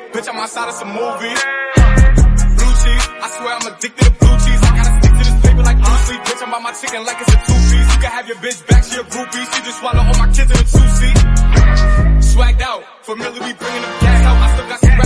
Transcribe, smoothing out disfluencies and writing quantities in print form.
Bitch, I'm outside of some movies. Blue cheese, I swear I'm addicted to blue cheese. I gotta stick to this paper like Bruce Lee. Bitch, I'm by my chicken like it's a two-piece. You can have your bitch back, she a groupie. She just swallow all my kids in a two-seat. Swagged out, familiar, we bringing them gas out. I still got some